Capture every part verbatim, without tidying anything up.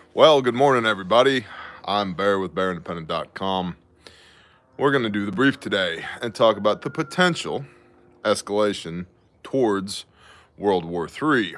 Well, good morning, everybody. I'm Bear with Bear Independent dot com. We're going to do the brief today and talk about the potential escalation towards World War Three,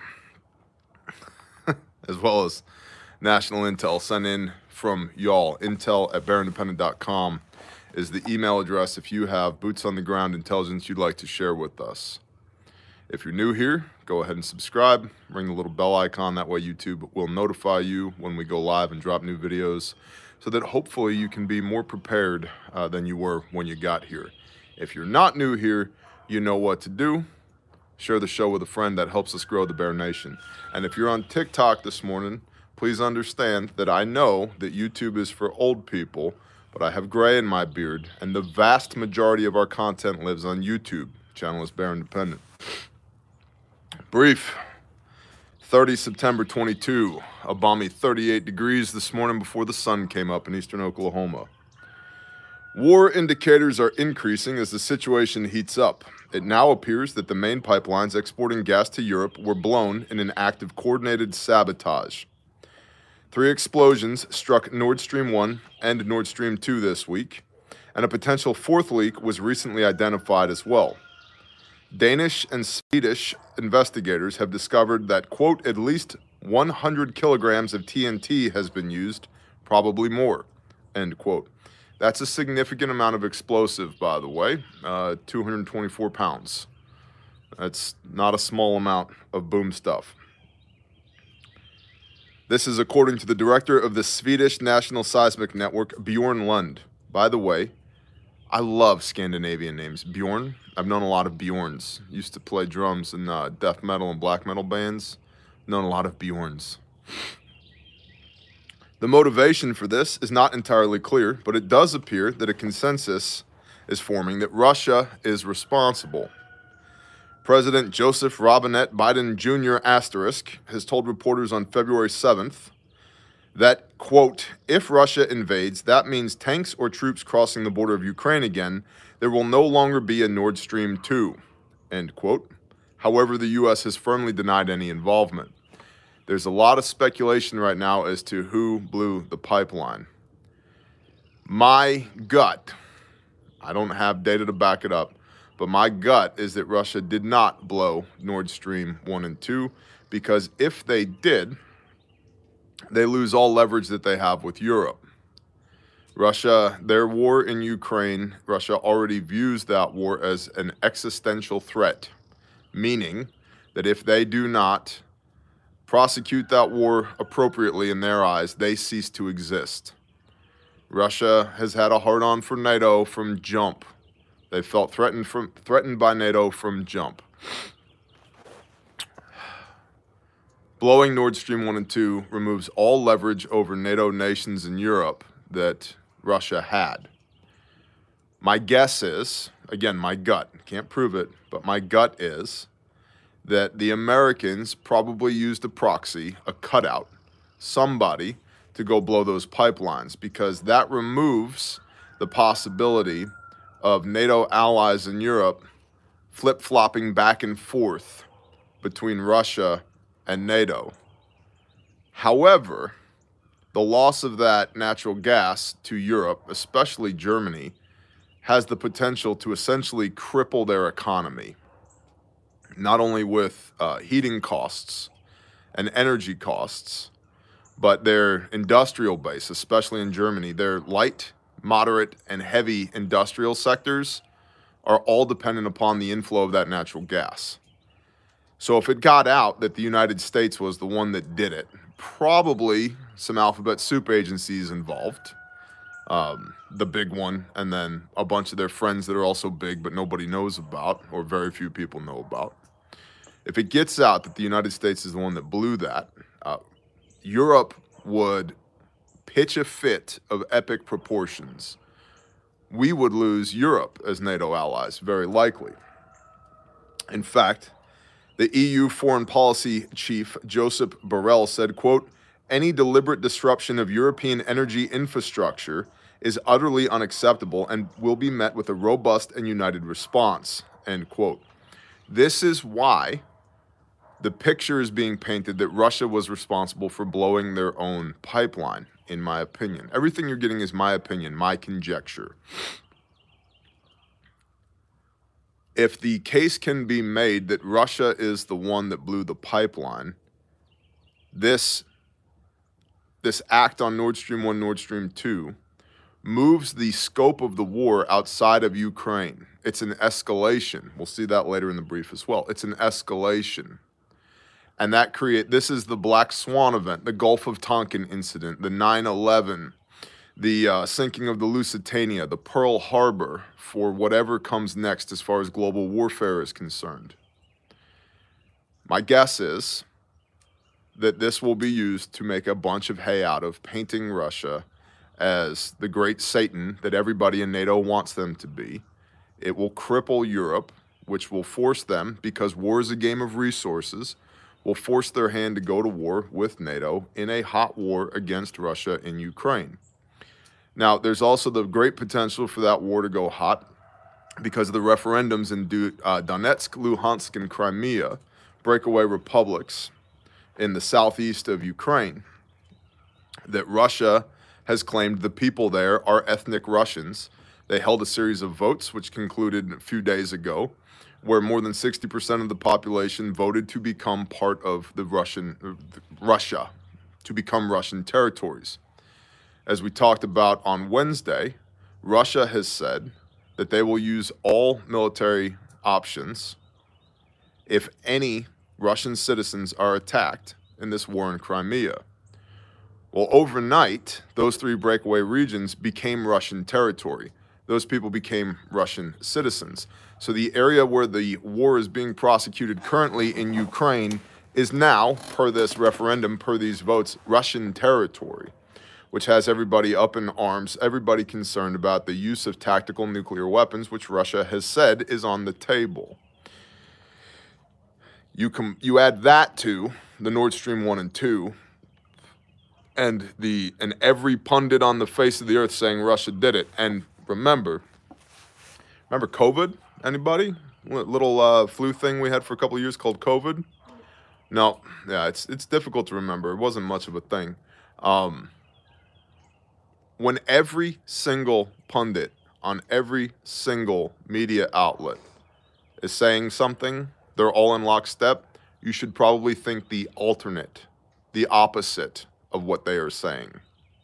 as well as national intel sent in from y'all. Intel at Bear Independent dot com is the email address if you have boots on the ground intelligence you'd like to share with us. If you're new here, go ahead and subscribe. Ring the little bell icon. That way YouTube will notify you when we go live and drop new videos so that hopefully you can be more prepared uh, than you were when you got here. If you're not new here, you know what to do. Share the show with a friend. That helps us grow the Bear Nation. And if you're on TikTok this morning, please understand that I know that YouTube is for old people, but I have gray in my beard, and the vast majority of our content lives on YouTube. Channel is Bear Independent. Brief. thirty September twenty-two, a balmy thirty-eight degrees this morning before the sun came up in eastern Oklahoma. War indicators are increasing as the situation heats up. It now appears that the main pipelines exporting gas to Europe were blown in an act of coordinated sabotage. Three explosions struck Nord Stream one and Nord Stream two this week, and a potential fourth leak was recently identified as well. Danish and Swedish investigators have discovered that, quote, at least one hundred kilograms of T N T has been used, probably more, end quote. That's a significant amount of explosive, by the way, uh, two hundred twenty-four pounds. That's not a small amount of boom stuff. This is according to the director of the Swedish National Seismic Network, Bjorn Lund. By the way, I love Scandinavian names. Bjorn. I've known a lot of Bjorns. Used to play drums in uh, death metal and black metal bands. Known a lot of Bjorns. The motivation for this is not entirely clear, but it does appear that a consensus is forming that Russia is responsible. President Joseph Robinette Biden Junior asterisk has told reporters on February seventh that, quote, if Russia invades, that means tanks or troops crossing the border of Ukraine again, there will no longer be a Nord Stream two, end quote. However, the U S has firmly denied any involvement. There's a lot of speculation right now as to who blew the pipeline. My gut, I don't have data to back it up, but my gut is that Russia did not blow Nord Stream one and two, because if they did, they lose all leverage that they have with Europe. Russia, their war in Ukraine, Russia already views that war as an existential threat, meaning that if they do not prosecute that war appropriately in their eyes, they cease to exist. Russia has had a hard-on for NATO from jump. They felt threatened from threatened by NATO from jump. Blowing Nord Stream one and two removes all leverage over NATO nations in Europe that Russia had. My guess is, again, my gut, can't prove it, but my gut is that the Americans probably used a proxy, a cutout, somebody to go blow those pipelines, because that removes the possibility of NATO allies in Europe flip-flopping back and forth between Russia and NATO. However, the loss of that natural gas to Europe, especially Germany, has the potential to essentially cripple their economy, not only with uh, heating costs and energy costs, but their industrial base, especially in Germany. Their light, moderate, and heavy industrial sectors are all dependent upon the inflow of that natural gas. So if it got out that the United States was the one that did it, probably some alphabet soup agencies involved, um, the big one, and then a bunch of their friends that are also big but nobody knows about, or very few people know about. If it gets out that the United States is the one that blew that, uh, Europe would pitch a fit of epic proportions. We would lose Europe as NATO allies, very likely. In fact, the E U foreign policy chief, Josep Borrell, said, quote, any deliberate disruption of European energy infrastructure is utterly unacceptable and will be met with a robust and united response, end quote. This is why the picture is being painted that Russia was responsible for blowing their own pipeline, in my opinion. Everything you're getting is my opinion, my conjecture. If the case can be made that Russia is the one that blew the pipeline, this, this act on Nord Stream one, Nord Stream two moves the scope of the war outside of Ukraine. It's an escalation. We'll see that later in the brief as well. It's an escalation. And that create this is the Black Swan event, the Gulf of Tonkin incident, the nine eleven, the uh, sinking of the Lusitania, the Pearl Harbor, for whatever comes next as far as global warfare is concerned. My guess is that this will be used to make a bunch of hay out of painting Russia as the great Satan that everybody in NATO wants them to be. It will cripple Europe, which will force them, because war is a game of resources, will force their hand to go to war with NATO in a hot war against Russia in Ukraine. Now, there's also the great potential for that war to go hot because of the referendums in uh, Donetsk, Luhansk, and Crimea, breakaway republics in the southeast of Ukraine, that Russia has claimed the people there are ethnic Russians. They held a series of votes, which concluded a few days ago, where more than sixty percent of the population voted to become part of the Russian, uh, Russia, to become Russian territories. As we talked about on Wednesday, Russia has said that they will use all military options if any Russian citizens are attacked in this war in Crimea. Well, overnight, those three breakaway regions became Russian territory. Those people became Russian citizens. So the area where the war is being prosecuted currently in Ukraine is now, per this referendum, per these votes, Russian territory, which has everybody up in arms, everybody concerned about the use of tactical nuclear weapons, which Russia has said is on the table. You, com you add that to the Nord Stream one and two, and the and every pundit on the face of the earth saying Russia did it. And remember, remember COVID? Anybody? Little uh, flu thing we had for a couple of years called COVID? No, yeah, it's it's difficult to remember. It wasn't much of a thing. Um, when every single pundit on every single media outlet is saying something, they're all in lockstep, you should probably think the alternate, the opposite of what they are saying.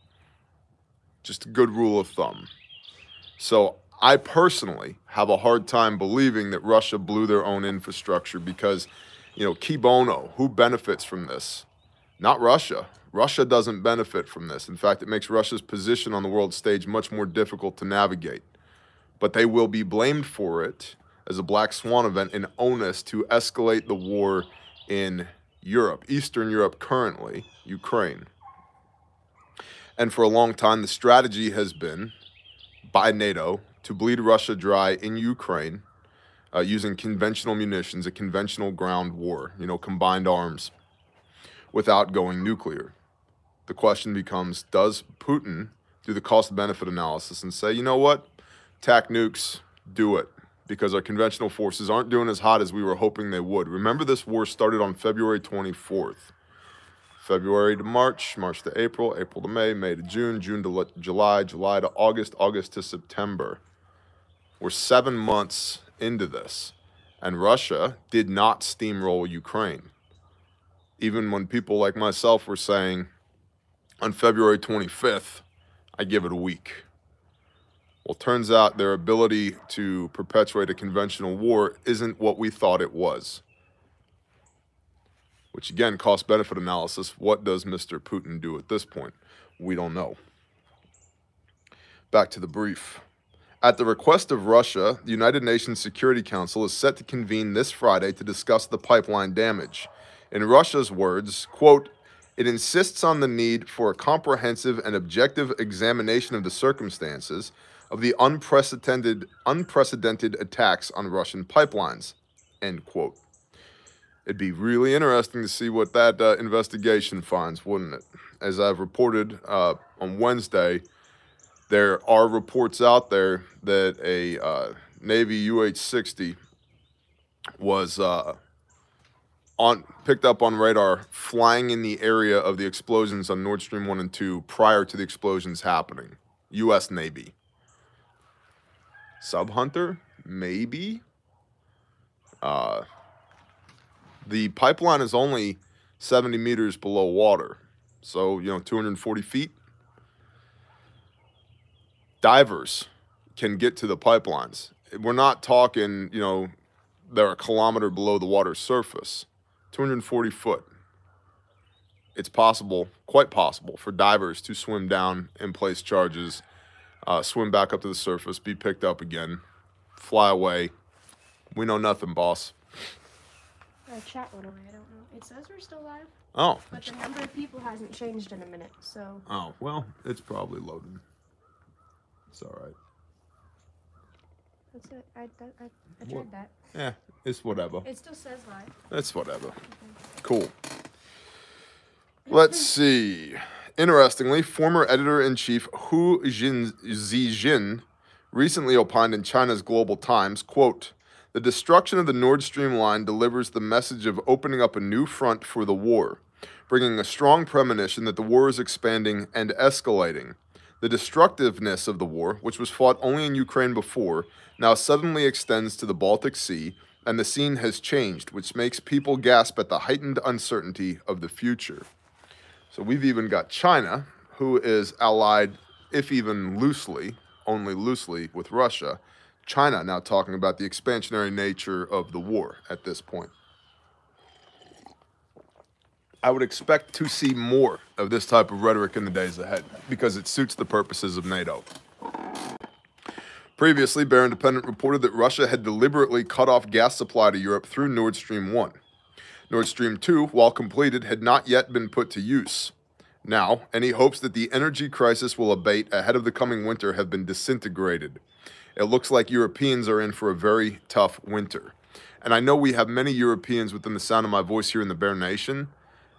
Just a good rule of thumb. So I personally have a hard time believing that Russia blew their own infrastructure because, you know, qui bono, who benefits from this? Not Russia. Russia doesn't benefit from this. In fact, it makes Russia's position on the world stage much more difficult to navigate. But they will be blamed for it as a Black Swan event, an onus to escalate the war in Europe, Eastern Europe currently, Ukraine. And for a long time, the strategy has been, by NATO, to bleed Russia dry in Ukraine uh, using conventional munitions, a conventional ground war, you know, combined arms, without going nuclear. The question becomes, does Putin do the cost-benefit analysis and say, you know what, tack nukes, do it, because our conventional forces aren't doing as hot as we were hoping they would. Remember, this war started on February twenty-fourth. February to March, March to April, April to May, May to June, June to July, July to August, August to September. We're seven months into this, and Russia did not steamroll Ukraine. Even when people like myself were saying, on February twenty-fifth, I give it a week. Well, turns out their ability to perpetuate a conventional war isn't what we thought it was. Which again, cost-benefit analysis, what does Mister Putin do at this point? We don't know. Back to the brief. At the request of Russia, the United Nations Security Council is set to convene this Friday to discuss the pipeline damage. In Russia's words, quote, it insists on the need for a comprehensive and objective examination of the circumstances of the unprecedented, unprecedented attacks on Russian pipelines, end quote. It'd be really interesting to see what that uh, investigation finds, wouldn't it? As I've reported uh, on Wednesday, there are reports out there that a uh, Navy U H sixty was uh, on picked up on radar flying in the area of the explosions on Nord Stream one and two prior to the explosions happening. U S Navy. Sub Hunter? Maybe. Uh, the pipeline is only seventy meters below water. So, you know, two hundred forty feet. Divers can get to the pipelines. We're not talking, you know, they're a kilometer below the water's surface. two hundred forty foot. It's possible, quite possible, for divers to swim down and place charges, uh, swim back up to the surface, be picked up again, fly away. We know nothing, boss. Our chat went away. I don't know. It says we're still live. Oh. But the number of people hasn't changed in a minute, so. Oh, well, it's probably loaded. It's all right. That's it. I, that, I, I tried What? that. Yeah, it's whatever. It still says live. It's whatever. Okay. Cool. Let's see. Interestingly, former editor-in-chief Hu Jin, Zijin recently opined in China's Global Times, quote, "The destruction of the Nord Stream line delivers the message of opening up a new front for the war, bringing a strong premonition that the war is expanding and escalating. The destructiveness of the war, which was fought only in Ukraine before, now suddenly extends to the Baltic Sea, and the scene has changed, which makes people gasp at the heightened uncertainty of the future." So we've even got China, who is allied, if even loosely, only loosely, with Russia. China now talking about the expansionary nature of the war at this point. I would expect to see more of this type of rhetoric in the days ahead because it suits the purposes of NATO. Previously, Bear Independent reported that Russia had deliberately cut off gas supply to Europe through Nord Stream one. Nord Stream two, while completed, had not yet been put to use. Now, any hopes that the energy crisis will abate ahead of the coming winter have been disintegrated. It looks like Europeans are in for a very tough winter. And I know we have many Europeans within the sound of my voice here in the Bear Nation.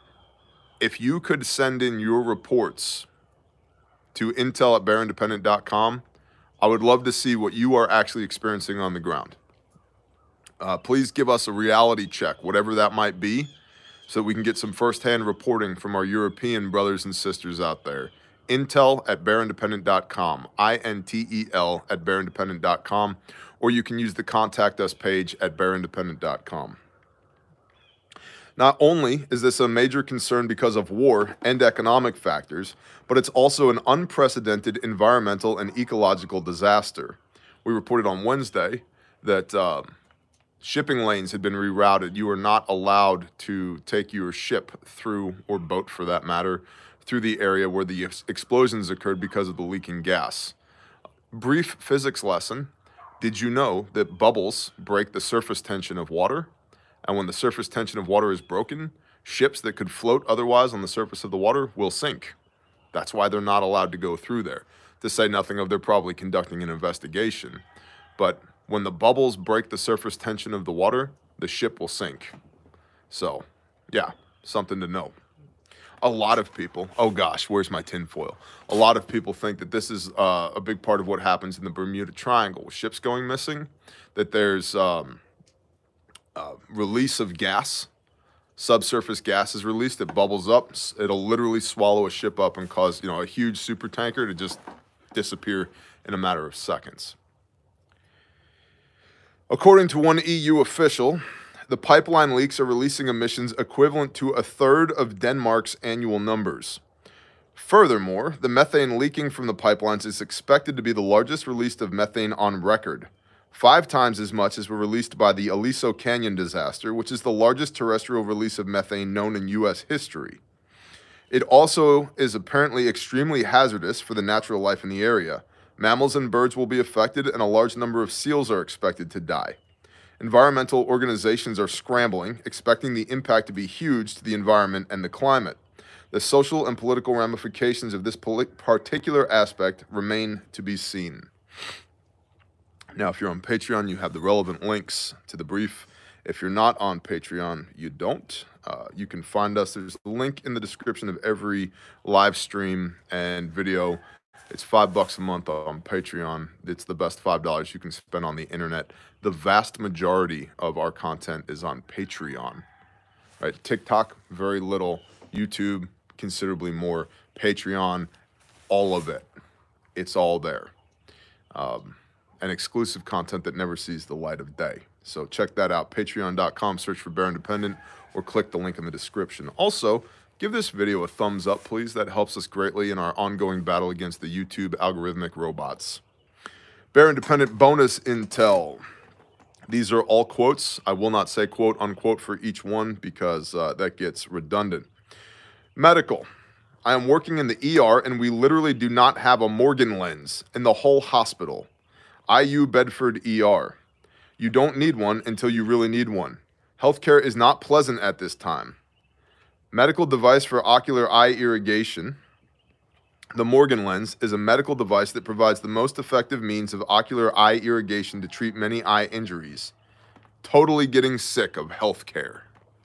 If you could send in your reports to intel at bear independent dot com, I would love to see what you are actually experiencing on the ground. Uh, please give us a reality check, whatever that might be, so that we can get some firsthand reporting from our European brothers and sisters out there. Intel at bear independent dot com, I N T E L at bear independent dot com, or you can use the Contact Us page at bear independent dot com. Not only is this a major concern because of war and economic factors, but it's also an unprecedented environmental and ecological disaster. We reported on Wednesday that uh, shipping lanes had been rerouted. You are not allowed to take your ship through, or boat for that matter, through the area where the ex- explosions occurred because of the leaking gas. Brief physics lesson. Did you know that bubbles break the surface tension of water? And when the surface tension of water is broken, ships that could float otherwise on the surface of the water will sink. That's why they're not allowed to go through there. To say nothing of they're probably conducting an investigation. But when the bubbles break the surface tension of the water, the ship will sink. So, yeah, something to know. A lot of people, oh gosh, where's my tinfoil? A lot of people think that this is uh, a big part of what happens in the Bermuda Triangle with ships going missing, that there's um, uh, release of gas, subsurface gas is released, it bubbles up, it'll literally swallow a ship up and cause, you know, a huge super tanker to just disappear in a matter of seconds. According to one E U official, the pipeline leaks are releasing emissions equivalent to a third of Denmark's annual numbers. Furthermore, the methane leaking from the pipelines is expected to be the largest release of methane on record, five times as much as were released by the Aliso Canyon disaster, which is the largest terrestrial release of methane known in U S history. It also is apparently extremely hazardous for the natural life in the area. Mammals and birds will be affected, and a large number of seals are expected to die. Environmental organizations are scrambling, expecting the impact to be huge to the environment and the climate. The social and political ramifications of this particular aspect remain to be seen. Now, if you're on Patreon, you have the relevant links to the brief. If you're not on Patreon, you don't. Uh, you can find us. There's a link in the description of every live stream and video. It's five bucks a month on Patreon. It's the best five dollars you can spend on the internet. The vast majority of our content is on Patreon. Right? TikTok, very little. YouTube, considerably more. Patreon, all of it. It's all there. Um, and exclusive content that never sees the light of day. So check that out. Patreon dot com, search for Bear Independent, or click the link in the description. Also, give this video a thumbs up, please. That helps us greatly in our ongoing battle against the YouTube algorithmic robots. Bear Independent bonus intel. These are all quotes. I will not say quote unquote for each one because uh, that gets redundant. Medical. I am working in the E R and we literally do not have a Morgan lens in the whole hospital. I U Bedford E R. You don't need one until you really need one. Healthcare is not pleasant at this time. Medical device for ocular eye irrigation. The Morgan lens is a medical device that provides the most effective means of ocular eye irrigation to treat many eye injuries. Totally getting sick of healthcare.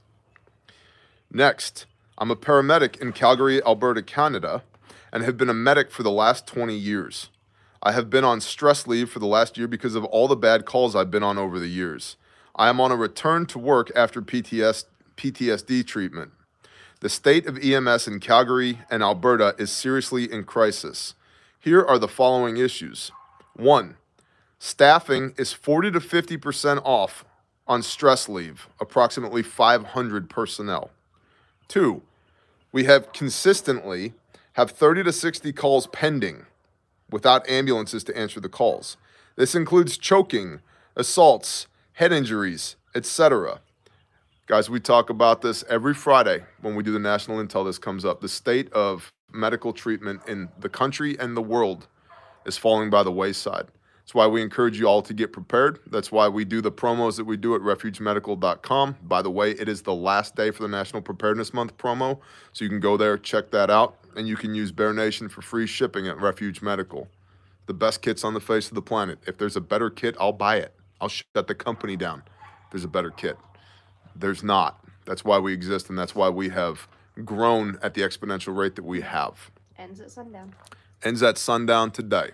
Next, I'm a paramedic in Calgary, Alberta, Canada, and have been a medic for the last twenty years. I have been on stress leave for the last year because of all the bad calls I've been on over the years. I am on a return to work after P T S D treatment. The state of E M S in Calgary and Alberta is seriously in crisis. Here are the following issues. One, staffing is forty to fifty percent off on stress leave, approximately five hundred personnel. Two, we have consistently have thirty to sixty calls pending without ambulances to answer the calls. This includes choking, assaults, head injuries, et cetera. Guys, we talk about this every Friday when we do the national intel. This comes up. The state of medical treatment in the country and the world is falling by the wayside. That's why we encourage you all to get prepared. That's why we do the promos that we do at refuge medical dot com. By the way, it is the last day for the National Preparedness Month promo, so you can go there, check that out, and you can use Bear Nation for free shipping at Refuge Medical. The best kits on the face of the planet. If there's a better kit, I'll buy it. I'll shut the company down if there's a better kit. There's not. That's why we exist, and that's why we have grown at the exponential rate that we have. Ends at sundown. Ends at sundown today.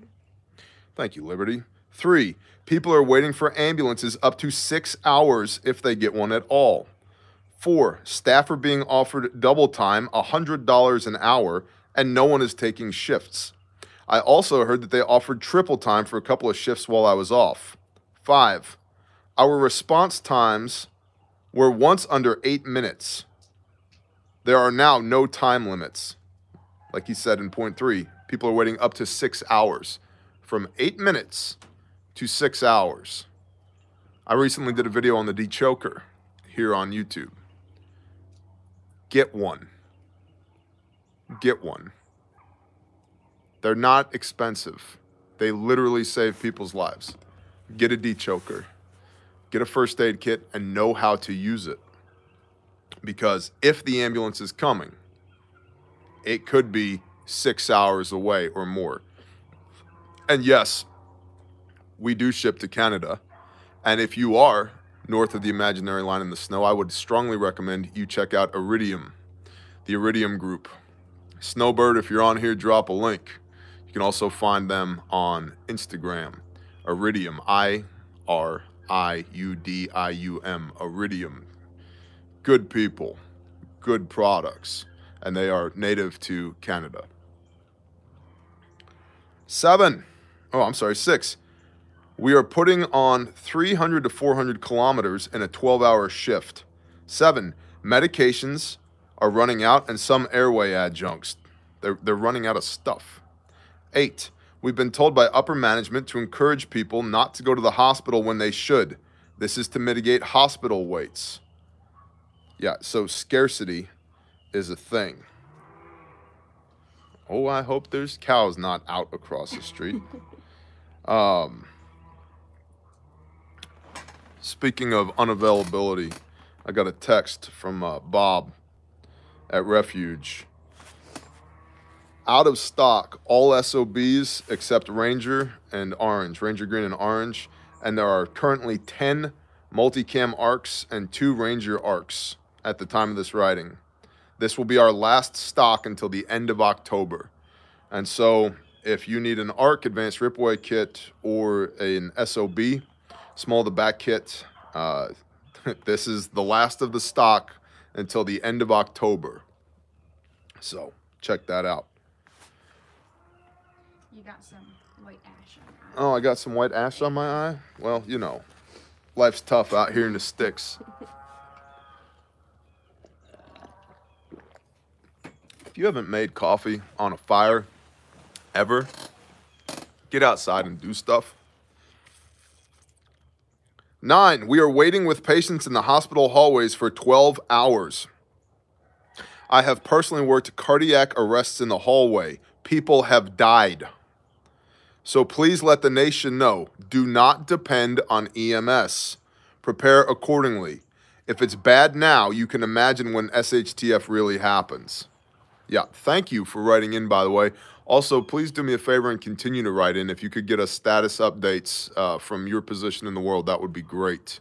Thank you, Liberty. Three, people are waiting for ambulances up to six hours if they get one at all. Four, staff are being offered double time, one hundred dollars an hour, and no one is taking shifts. I also heard that they offered triple time for a couple of shifts while I was off. Five, our response times were once under eight minutes. There are now no time limits. Like he said in point three, people are waiting up to six hours. From eight minutes to six hours. I recently did a video on the D-Choker here on YouTube. Get one. Get one. They're not expensive. They literally save people's lives. Get a D-Choker. Get a first aid kit and know how to use it. Because if the ambulance is coming, it could be six hours away or more. And yes, we do ship to Canada. And if you are north of the imaginary line in the snow, I would strongly recommend you check out Iridium, the Iridium Group. Snowbird, if you're on here, drop a link. You can also find them on Instagram. Iridium, I R I U D I U M, Iridium. Good people, good products, and they are native to Canada. Seven. Oh, I'm sorry, six. We are putting on three hundred to four hundred kilometers in a twelve-hour shift. Seven, medications are running out and some airway adjuncts. They're, they're running out of stuff. Eight, we've been told by upper management to encourage people not to go to the hospital when they should. This is to mitigate hospital waits. Yeah, so scarcity is a thing. Oh, I hope there's cows not out across the street. Um, speaking of unavailability, I got a text from uh, Bob at Refuge. Out of stock, all S O Bs except Ranger and Orange, Ranger Green and Orange, and there are currently ten multicam arcs and two Ranger arcs at the time of this writing. This will be our last stock until the end of October. And so if you need an ARC advanced ripaway kit or an S O B, small to back kit, uh, this is the last of the stock until the end of October. So check that out. You got some white ash on your eye. Oh, I got some white ash on my eye? Well, you know, life's tough out here in the sticks. If you haven't made coffee on a fire ever, get outside and do stuff. Nine, we are waiting with patients in the hospital hallways for twelve hours. I have personally worked cardiac arrests in the hallway. People have died. So please let the nation know, do not depend on E M S. Prepare accordingly. If it's bad now, you can imagine when S H T F really happens. Yeah, thank you for writing in, by the way. Also, please do me a favor and continue to write in. If you could get us status updates uh, from your position in the world, that would be great.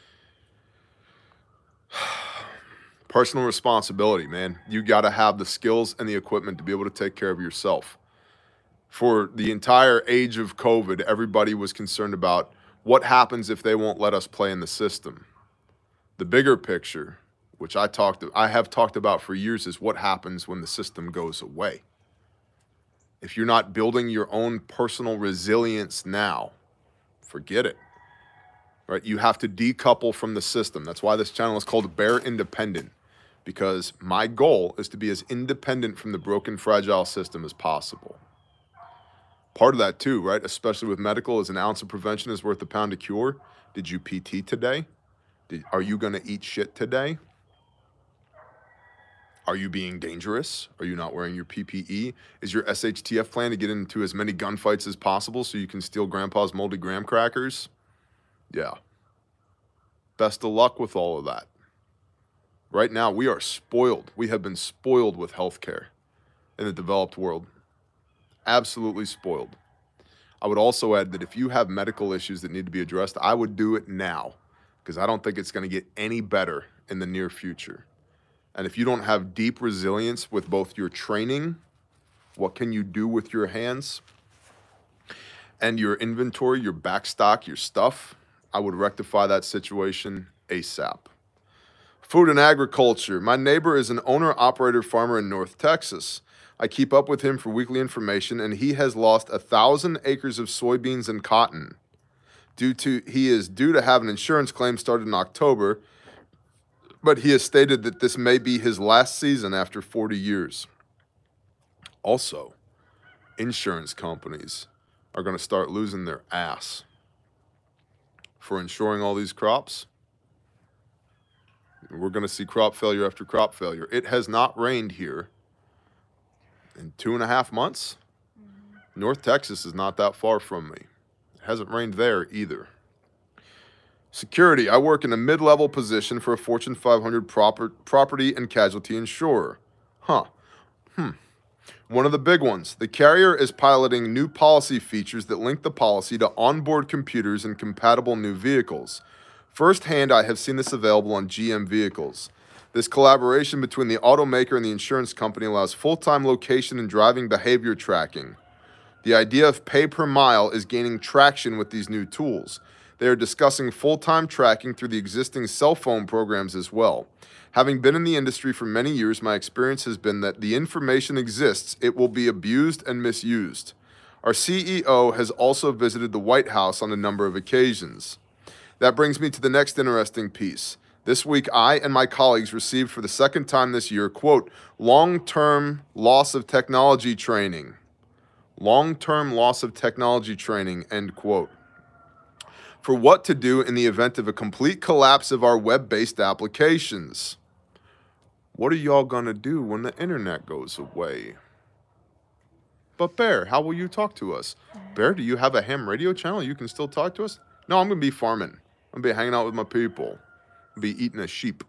Personal responsibility, man. You got to have the skills and the equipment to be able to take care of yourself. For the entire age of COVID, everybody was concerned about what happens if they won't let us play in the system. The bigger picture, which I talked, I have talked about for years, is what happens when the system goes away. If you're not building your own personal resilience now, forget it. Right? You have to decouple from the system. That's why this channel is called Bear Independent, because my goal is to be as independent from the broken, fragile system as possible. Part of that too, right, especially with medical, is an ounce of prevention is worth a pound of cure. Did you P T today? Did, are you going to eat shit today? Are you being dangerous? Are you not wearing your P P E? Is your S H T F plan to get into as many gunfights as possible so you can steal grandpa's moldy graham crackers? Yeah. Best of luck with all of that. Right now, we are spoiled. We have been spoiled with healthcare in the developed world. Absolutely spoiled. I would also add that if you have medical issues that need to be addressed, I would do it now, because I don't think it's going to get any better in the near future. And if you don't have deep resilience with both your training, what can you do with your hands, and your inventory, your backstock, your stuff, I would rectify that situation ASAP. Food and agriculture. My neighbor is an owner-operator farmer in North Texas. I keep up with him for weekly information, and he has lost a thousand acres of soybeans and cotton. Due to he is due to have an insurance claim started in October, but he has stated that this may be his last season after forty years. Also, insurance companies are going to start losing their ass for insuring all these crops. We're going to see crop failure after crop failure. It has not rained here in two and a half months. Mm-hmm. North Texas is not that far from me. It hasn't rained there either. Security. I work in a mid-level position for a Fortune five hundred proper, property and casualty insurer. Huh. Hmm. One of the big ones. The carrier is piloting new policy features that link the policy to onboard computers and compatible new vehicles. Firsthand, I have seen this available on G M vehicles. This collaboration between the automaker and the insurance company allows full-time location and driving behavior tracking. The idea of pay per mile is gaining traction with these new tools. They are discussing full-time tracking through the existing cell phone programs as well. Having been in the industry for many years, my experience has been that the information exists, it will be abused and misused. Our C E O has also visited the White House on a number of occasions. That brings me to the next interesting piece. This week, I and my colleagues received for the second time this year, quote, long-term loss of technology training. Long-term loss of technology training, end quote. For what to do in the event of a complete collapse of our web-based applications. What are y'all gonna do when the internet goes away? But Bear, how will you talk to us? Bear, do you have a ham radio channel? You can still talk to us? No, I'm gonna be farming. I'm gonna be hanging out with my people. I'm gonna be eating a sheep.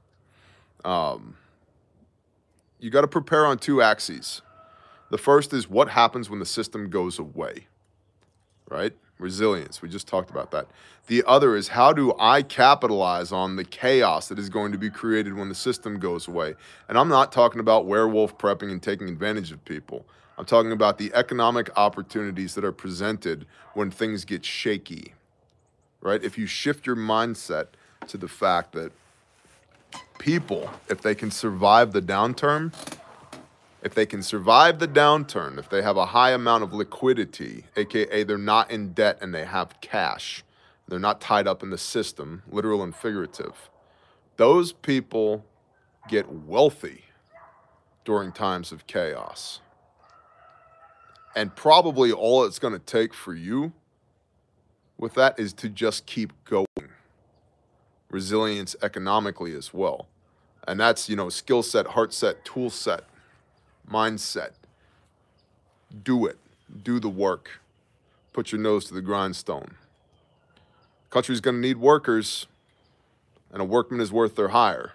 Um, you gotta prepare on two axes. The first is what happens when the system goes away, right? Resilience, we just talked about that. The other is how do I capitalize on the chaos that is going to be created when the system goes away? And I'm not talking about werewolf prepping and taking advantage of people. I'm talking about the economic opportunities that are presented when things get shaky, right? If you shift your mindset to the fact that people, if they can survive the downturn, if they can survive the downturn, if they have a high amount of liquidity, aka they're not in debt and they have cash, they're not tied up in the system, literal and figurative, those people get wealthy during times of chaos. And probably all it's going to take for you with that is to just keep going. Resilience economically as well. And that's, you know, skill set, heart set, tool set, mindset. Do it. Do the work. Put your nose to the grindstone. Country's going to need workers, and a workman is worth their hire.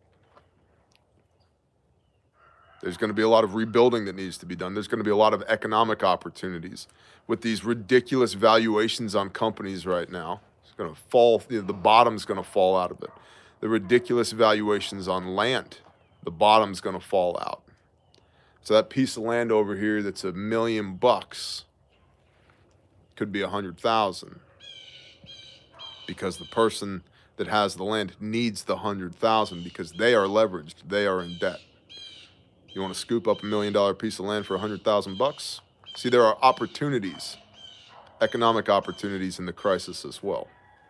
There's going to be a lot of rebuilding that needs to be done. There's going to be a lot of economic opportunities. With these ridiculous valuations on companies right now, it's going to fall, you know, the bottom's going to fall out of it. The ridiculous valuations on land, the bottom's going to fall out. So that piece of land over here that's a million bucks could be a hundred thousand, because the person that has the land needs the hundred thousand because they are leveraged, they are in debt. You want to scoop up a million dollar piece of land for a hundred thousand bucks? See, there are opportunities, economic opportunities in the crisis as well.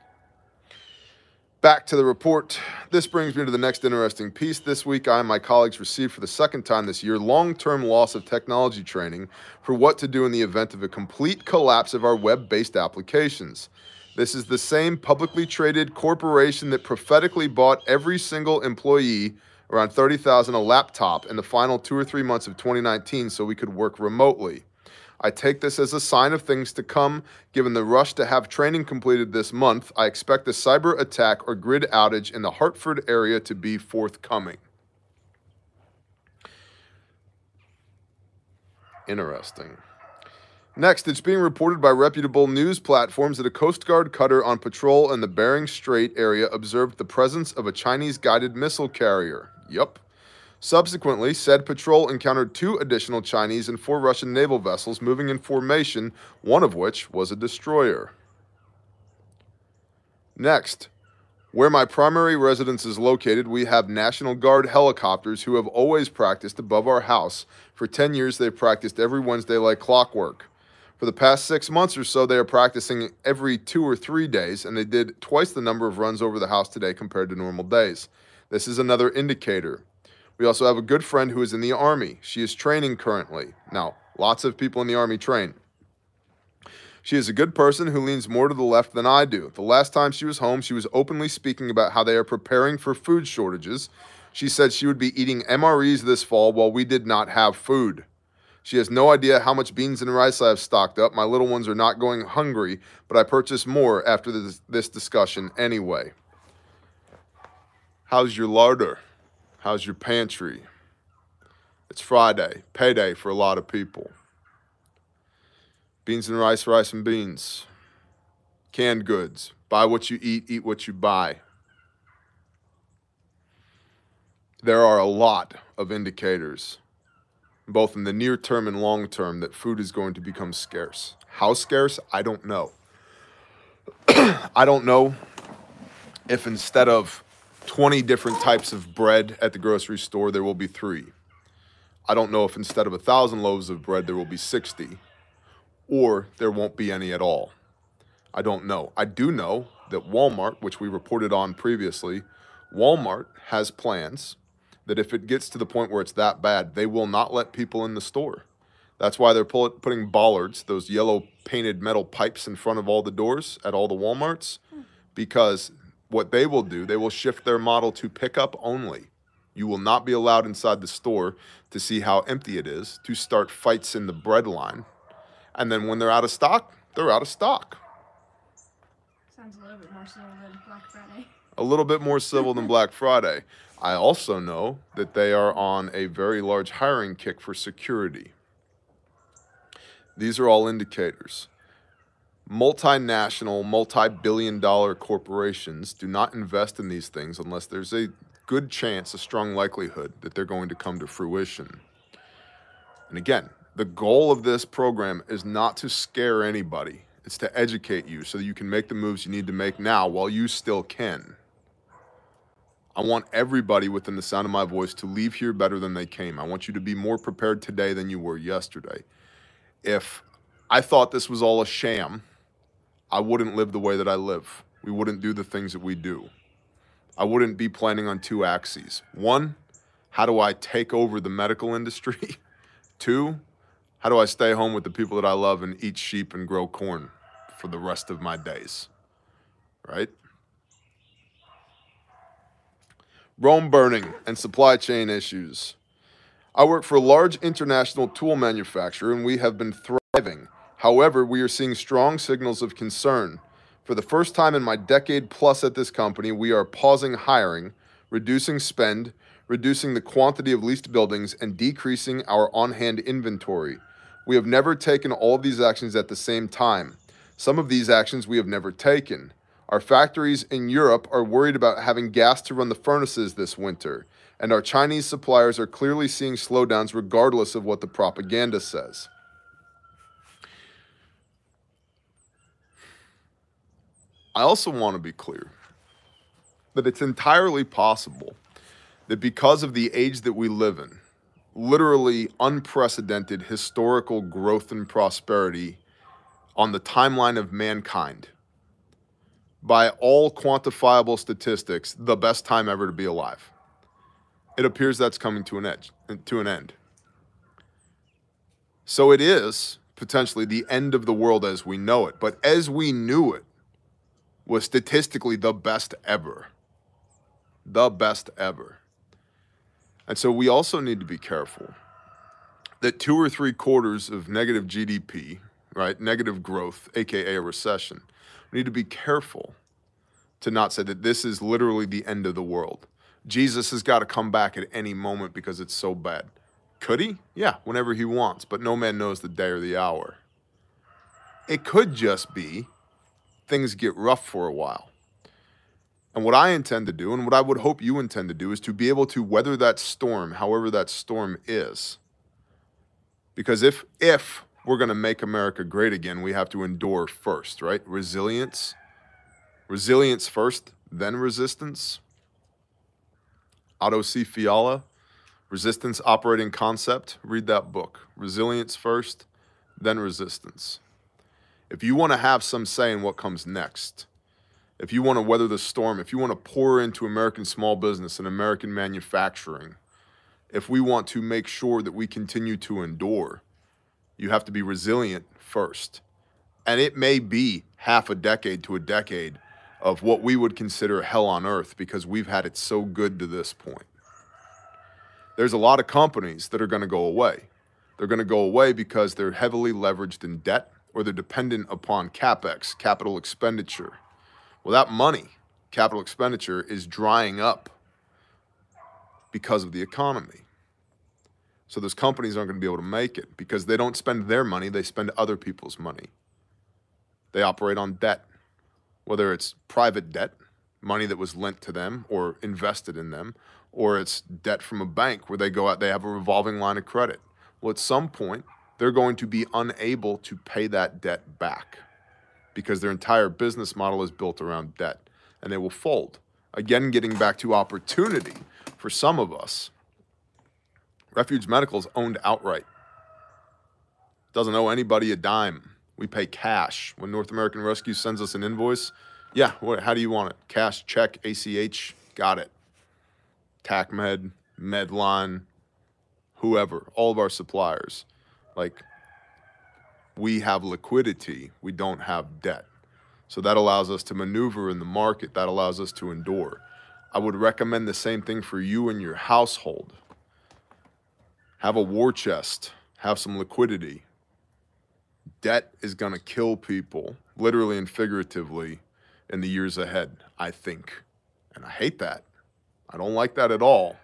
Back to the report. This brings me to the next interesting piece. This week, I and my colleagues received for the second time this year long-term loss of technology training for what to do in the event of a complete collapse of our web-based applications. This is the same publicly traded corporation that prophetically bought every single employee, around thirty thousand, a laptop in the final two or three months of twenty nineteen so we could work remotely. I take this as a sign of things to come. Given the rush to have training completed this month, I expect a cyber attack or grid outage in the Hartford area to be forthcoming. Interesting. Next, it's being reported by reputable news platforms that a Coast Guard cutter on patrol in the Bering Strait area observed the presence of a Chinese guided missile carrier. Yup. Subsequently, said patrol encountered two additional Chinese and four Russian naval vessels moving in formation, one of which was a destroyer. Next, where my primary residence is located, we have National Guard helicopters who have always practiced above our house. For ten years, they've practiced every Wednesday like clockwork. For the past six months or so, they are practicing every two or three days, and they did twice the number of runs over the house today compared to normal days. This is another indicator. We also have a good friend who is in the Army. She is training currently. Now, lots of people in the Army train. She is a good person who leans more to the left than I do. The last time she was home, she was openly speaking about how they are preparing for food shortages. She said she would be eating M R Es this fall while we did not have food. She has no idea how much beans and rice I have stocked up. My little ones are not going hungry, but I purchased more after this, this discussion anyway. How's your larder? How's your pantry? It's Friday, payday for a lot of people. Beans and rice, rice and beans. Canned goods. Buy what you eat, eat what you buy. There are a lot of indicators, both in the near term and long term, that food is going to become scarce. How scarce? I don't know. I don't know if instead of twenty different types of bread at the grocery store, there will be three. I don't know if instead of a thousand loaves of bread, there will be sixty, or there won't be any at all. I don't know. I do know that Walmart, which we reported on previously, Walmart has plans that if it gets to the point where it's that bad, they will not let people in the store. That's why they're pull- putting bollards, those yellow painted metal pipes in front of all the doors at all the Walmarts, because what they will do, they will shift their model to pickup only. You will not be allowed inside the store to see how empty it is, to start fights in the bread line. And then when they're out of stock, they're out of stock. Sounds a little bit more civil than Black Friday. A little bit more civil than Black Friday. I also know that they are on a very large hiring kick for security. These are all indicators. Multinational, multi-billion dollar corporations do not invest in these things unless there's a good chance, a strong likelihood that they're going to come to fruition. And again, the goal of this program is not to scare anybody. It's to educate you so that you can make the moves you need to make now while you still can. I want everybody within the sound of my voice to leave here better than they came. I want you to be more prepared today than you were yesterday. If I thought this was all a sham, I wouldn't live the way that I live. We wouldn't do the things that we do. I wouldn't be planning on two axes. One, how do I take over the medical industry? Two, how do I stay home with the people that I love and eat sheep and grow corn for the rest of my days, right? Rome burning and supply chain issues. I work for a large international tool manufacturer and we have been thriving. However, we are seeing strong signals of concern. For the first time in my decade plus at this company, we are pausing hiring, reducing spend, reducing the quantity of leased buildings, and decreasing our on-hand inventory. We have never taken all of these actions at the same time. Some of these actions we have never taken. Our factories in Europe are worried about having gas to run the furnaces this winter, and our Chinese suppliers are clearly seeing slowdowns regardless of what the propaganda says. I also want to be clear that it's entirely possible that because of the age that we live in, literally unprecedented historical growth and prosperity on the timeline of mankind, by all quantifiable statistics, the best time ever to be alive. It appears that's coming to an edge, to an end. So it is potentially the end of the world as we know it, but as we knew it was statistically the best ever. The best ever. And so we also need to be careful that two or three quarters of negative G D P, right, negative growth, aka a recession, we need to be careful to not say that this is literally the end of the world. Jesus has got to come back at any moment because it's so bad. Could he? Yeah, whenever he wants, but no man knows the day or the hour. It could just be things get rough for a while. And what I intend to do, and what I would hope you intend to do, is to be able to weather that storm, however that storm is. Because if, if we're going to make America great again, we have to endure first, right? Resilience. Resilience first, then resistance. Otto C. Fiala, Resistance Operating Concept. Read that book. Resilience first, then resistance. If you want to have some say in what comes next, if you want to weather the storm, if you want to pour into American small business and American manufacturing, if we want to make sure that we continue to endure, you have to be resilient first. And it may be half a decade to a decade of what we would consider hell on earth because we've had it so good to this point. There's a lot of companies that are going to go away. They're going to go away because they're heavily leveraged in debt or they're dependent upon CapEx, capital expenditure. Well, that money, capital expenditure, is drying up because of the economy. So those companies aren't going to be able to make it because they don't spend their money, they spend other people's money. They operate on debt, whether it's private debt, money that was lent to them or invested in them, or it's debt from a bank where they go out, they have a revolving line of credit. Well, at some point, they're going to be unable to pay that debt back because their entire business model is built around debt, and they will fold. Again, getting back to opportunity for some of us, Refuge Medical is owned outright. Doesn't owe anybody a dime. We pay cash. When North American Rescue sends us an invoice, yeah, what, how do you want it? Cash, check, A C H, got it. TACMed, Medline, whoever, all of our suppliers. Like, we have liquidity, we don't have debt. So that allows us to maneuver in the market, that allows us to endure. I would recommend the same thing for you and your household. Have a war chest, have some liquidity. Debt is gonna kill people, literally and figuratively, in the years ahead, I think. And I hate that. I don't like that at all.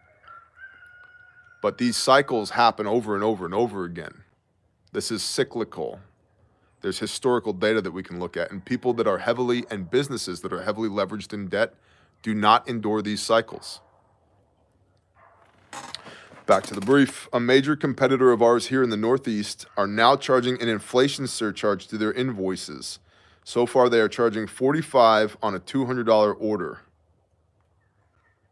But these cycles happen over and over and over again. This is cyclical. There's historical data that we can look at, and people that are heavily, and businesses that are heavily leveraged in debt do not endure these cycles. Back to the brief. A major competitor of ours here in the Northeast are now charging an inflation surcharge to their invoices. So far, they are charging forty-five dollars on a two hundred dollar order.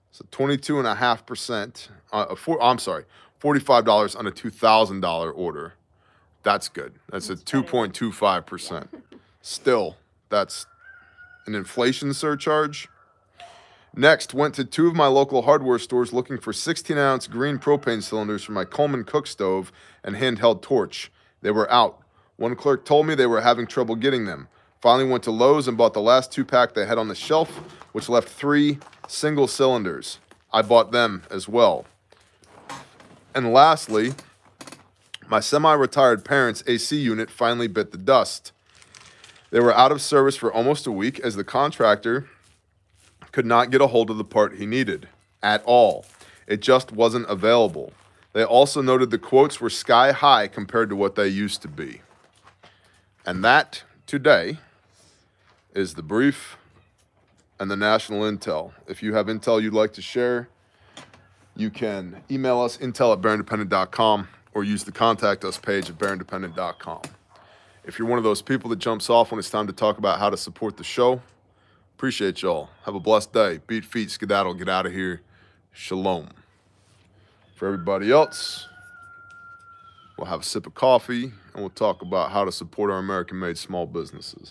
So twenty-two and a half percent. Uh, four, I'm sorry, forty-five dollars on a two thousand dollar order. That's good. That's, that's a two point two five percent. Still, that's an inflation surcharge. Next, went to two of my local hardware stores looking for sixteen ounce green propane cylinders for my Coleman cook stove and handheld torch. They were out. One clerk told me they were having trouble getting them. Finally went to Lowe's and bought the last two pack they had on the shelf, which left three single cylinders. I bought them as well. And lastly, my semi-retired parents' A C unit finally bit the dust. They were out of service for almost a week as the contractor could not get a hold of the part he needed at all. It just wasn't available. They also noted the quotes were sky high compared to what they used to be. And that, today, is the brief and the national intel. If you have intel you'd like to share, you can email us, intel at bear independent dot com, or use the contact us page at bear independent dot com. If you're one of those people that jumps off when it's time to talk about how to support the show, appreciate y'all. Have a blessed day. Beat feet, skedaddle, get out of here. Shalom. For everybody else, we'll have a sip of coffee and we'll talk about how to support our American-made small businesses.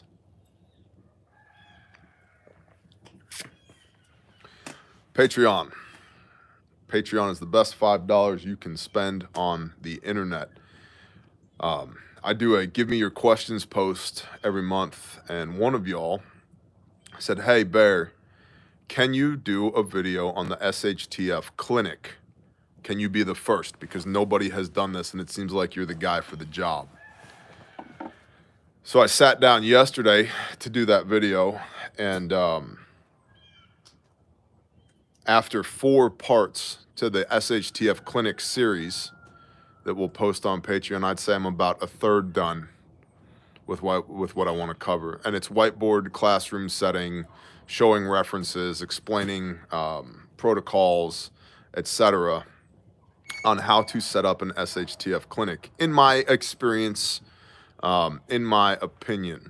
Patreon. Patreon is the best five dollars you can spend on the internet. Um, I do a Give Me Your Questions post every month, and one of y'all said, hey, Bear, can you do a video on the S H T F clinic? Can you be the first? Because nobody has done this, and it seems like you're the guy for the job. So I sat down yesterday to do that video, and um, after four parts to the S H T F clinic series that we'll post on Patreon, I'd say I'm about a third done with what, with what I want to cover. And it's whiteboard classroom setting, showing references, explaining um, protocols, et cetera, on how to set up an S H T F clinic. In my experience, um, in my opinion.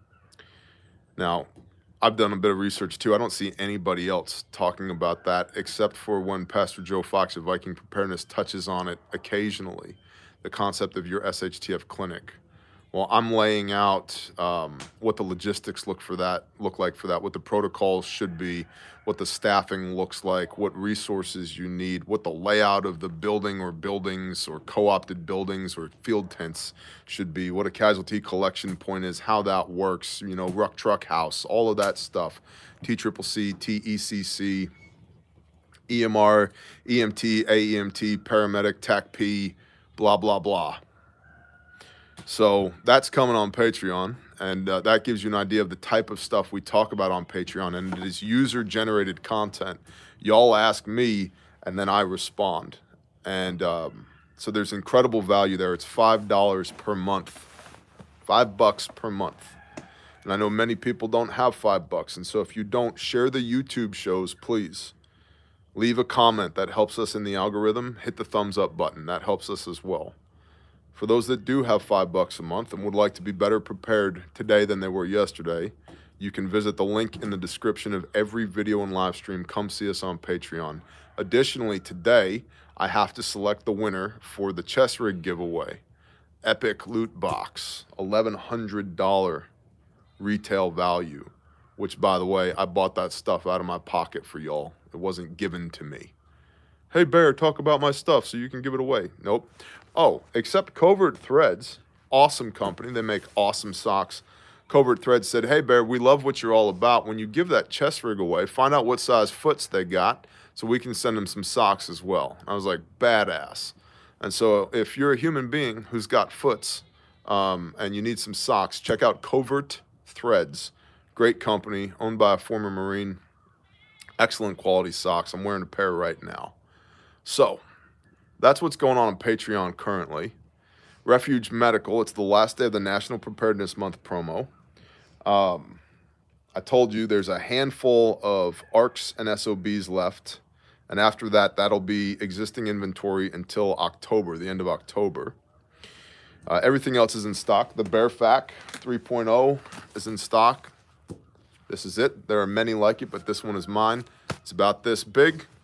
Now, I've done a bit of research too. I don't see anybody else talking about that except for when Pastor Joe Fox of Viking Preparedness touches on it occasionally, the concept of your S H T F clinic. Well, I'm laying out um, what the logistics look for that, look like for that, what the protocols should be, what the staffing looks like, what resources you need, what the layout of the building or buildings or co-opted buildings or field tents should be, what a casualty collection point is, how that works, you know, ruck truck house, all of that stuff, T C C C, T E C C, E M R, E M T, A E M T, paramedic, T A C P, blah, blah, blah. So that's coming on Patreon, and uh, that gives you an idea of the type of stuff we talk about on Patreon, and it is user-generated content. Y'all ask me, and then I respond. And um, so there's incredible value there. It's five dollars per month, five bucks per month. And I know many people don't have five bucks, and so if you don't, share the YouTube shows, please. Leave a comment. That helps us in the algorithm. Hit the thumbs up button. That helps us as well. For those that do have five bucks a month and would like to be better prepared today than they were yesterday, you can visit the link in the description of every video and live stream. Come see us on Patreon. Additionally, today, I have to select the winner for the chess rig giveaway. Epic Loot Box, eleven hundred dollars retail value, which, by the way, I bought that stuff out of my pocket for y'all. It wasn't given to me. Hey, Bear, talk about my stuff so you can give it away. Nope. Oh, except Covert Threads, awesome company. They make awesome socks. Covert Threads said, hey, Bear, we love what you're all about. When you give that chest rig away, find out what size foots they got so we can send them some socks as well. I was like, badass. And so if you're a human being who's got foots um, and you need some socks, check out Covert Threads. Great company, owned by a former Marine. Excellent quality socks. I'm wearing a pair right now. So that's what's going on on Patreon currently. Refuge Medical, it's the last day of the National Preparedness Month promo. Um, I told you there's a handful of A R Cs and S O Bs left. And after that, that'll be existing inventory until October, the end of October. Uh, everything else is in stock. The Bearfac three point oh is in stock. This is it. There are many like it, but this one is mine. It's about this big.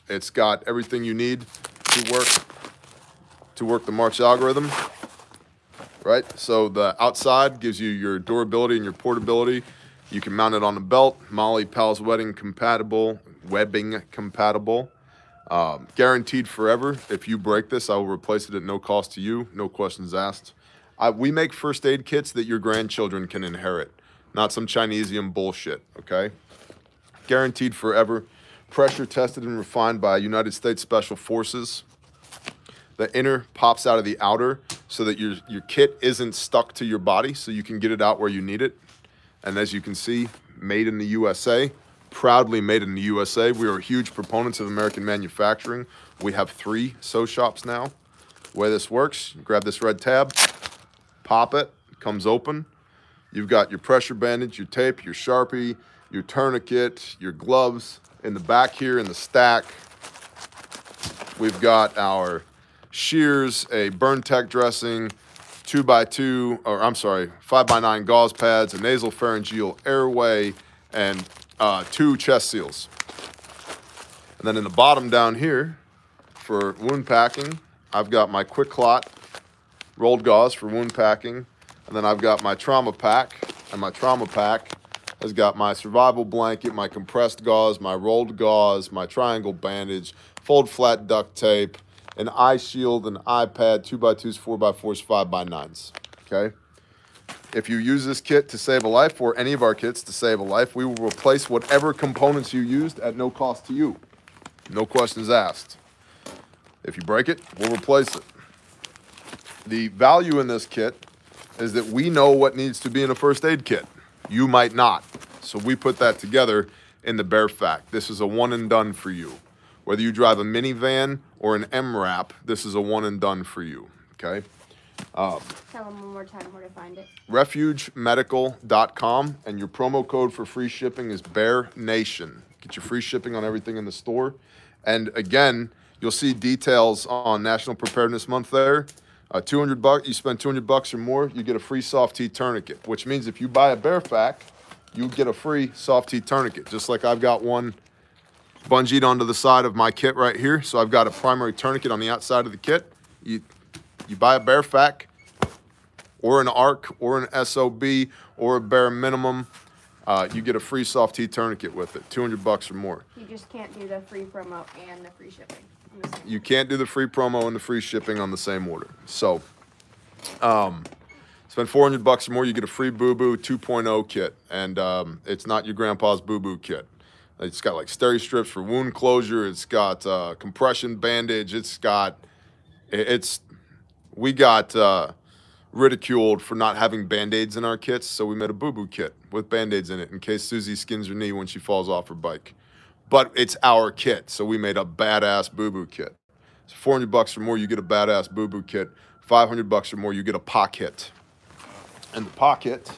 It's got everything you need to work to work the March algorithm, right? So the outside gives you your durability and your portability. You can mount it on a belt, Molly Pals Wedding compatible, webbing compatible, um, guaranteed forever. If you break this, I will replace it at no cost to you, no questions asked. I, we make first aid kits that your grandchildren can inherit, not some Chinesium bullshit, okay? Guaranteed forever, pressure tested and refined by United States Special Forces. The inner pops out of the outer so that your, your kit isn't stuck to your body, so you can get it out where you need it. And as you can see, made in the U S A, proudly made in the U S A. We are huge proponents of American manufacturing. We have three sew shops now. The way this works, you grab this red tab, pop it, it comes open. You've got your pressure bandage, your tape, your Sharpie, your tourniquet, your gloves. In the back here in the stack, we've got our shears, a burn tech dressing, two by two, or I'm sorry, five by nine gauze pads, a nasal pharyngeal airway, and uh, two chest seals. And then in the bottom down here, for wound packing, I've got my Quick Clot rolled gauze for wound packing, and then I've got my trauma pack, and my trauma pack has got my survival blanket, my compressed gauze, my rolled gauze, my triangle bandage, fold flat duct tape, an eye shield, an iPad, two by twos, four by fours, five by nines, okay? If you use this kit to save a life, or any of our kits to save a life, we will replace whatever components you used at no cost to you. No questions asked. If you break it, we'll replace it. The value in this kit is that we know what needs to be in a first aid kit. You might not. So we put that together in the bare fact. This is a one and done for you. Whether you drive a minivan or an M RAP, this is a one and done for you, okay? Um, Tell them one more time where to find it. refuge medical dot com, and your promo code for free shipping is Bear Nation. Get your free shipping on everything in the store. And again, you'll see details on National Preparedness Month there. Uh, two hundred bucks, you spend two hundred bucks or more, you get a free soft T tourniquet, which means if you buy a Bearfac, you get a free soft T tourniquet, just like I've got one bungeed onto the side of my kit right here. So I've got a primary tourniquet on the outside of the kit. You, you buy a Bearfac or an ARC or an S O B or a bare minimum, uh, you get a free soft T tourniquet with it, two hundred bucks or more. You just can't do the free promo and the free shipping. You can't do the free promo and the free shipping on the same order. So, um, spend four hundred bucks or more, you get a free Boo Boo two point oh kit. And um, it's not your grandpa's Boo Boo kit. It's got like steri strips for wound closure. It's got uh, compression bandage. It's got, it's, we got uh, ridiculed for not having Band-Aids in our kits. So we made a Boo Boo kit with Band-Aids in it in case Susie skins her knee when she falls off her bike. But it's our kit, so we made a badass Boo Boo kit. So four hundred bucks or more, you get a badass Boo Boo kit. five hundred bucks or more, you get a pocket. And the pocket,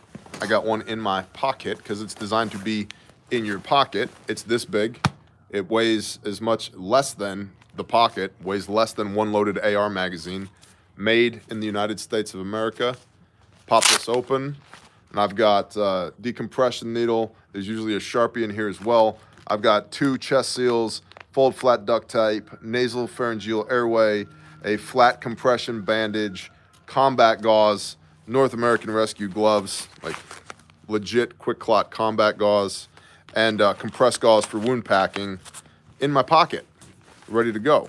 I got one in my pocket because it's designed to be in your pocket. It's this big. It weighs as much less than the pocket, weighs less than one loaded A R magazine. Made in the United States of America. Pop this open, and I've got uh, decompression needle. There's usually a Sharpie in here as well. I've got two chest seals, fold flat duct tape, nasal pharyngeal airway, a flat compression bandage, combat gauze, North American Rescue gloves, like legit Quick Clot combat gauze, and uh, compressed gauze for wound packing in my pocket, ready to go.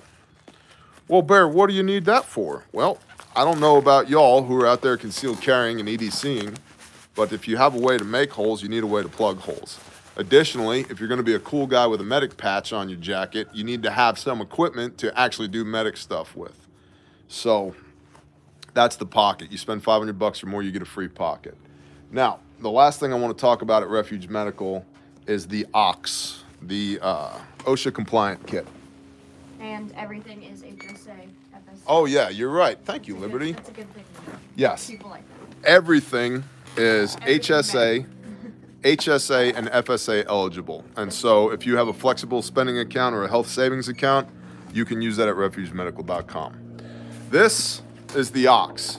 Well, Bear, what do you need that for? Well, I don't know about y'all who are out there concealed carrying and EDCing, but if you have a way to make holes, you need a way to plug holes. Additionally, if you're going to be a cool guy with a medic patch on your jacket, you need to have some equipment to actually do medic stuff with. So that's the pocket. You spend five hundred bucks or more, you get a free pocket. Now, the last thing I want to talk about at Refuge Medical is the O X, the uh, OSHA compliant kit. And everything is H S A, F S A. Oh yeah, you're right. Thank you, That's a Liberty. Good, that's a good thing. Yes. People like that. Everything is Everything H S A. medical. H S A and F S A eligible. And so if you have a flexible spending account or a health savings account, you can use that at refuge medical dot com. This is the O X,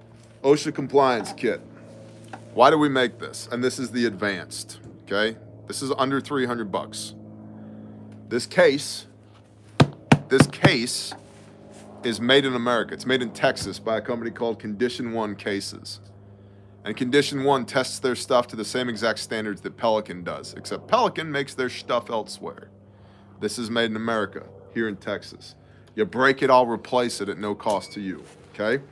OSHA compliance kit. Why do we make this? And this is the advanced, okay? This is under three hundred bucks. This case this case is made in America. It's made in Texas by a company called Condition One Cases. And Condition One tests their stuff to the same exact standards that Pelican does, except Pelican makes their stuff elsewhere. This is made in America, here in Texas. You break it, I'll replace it at no cost to you, okay?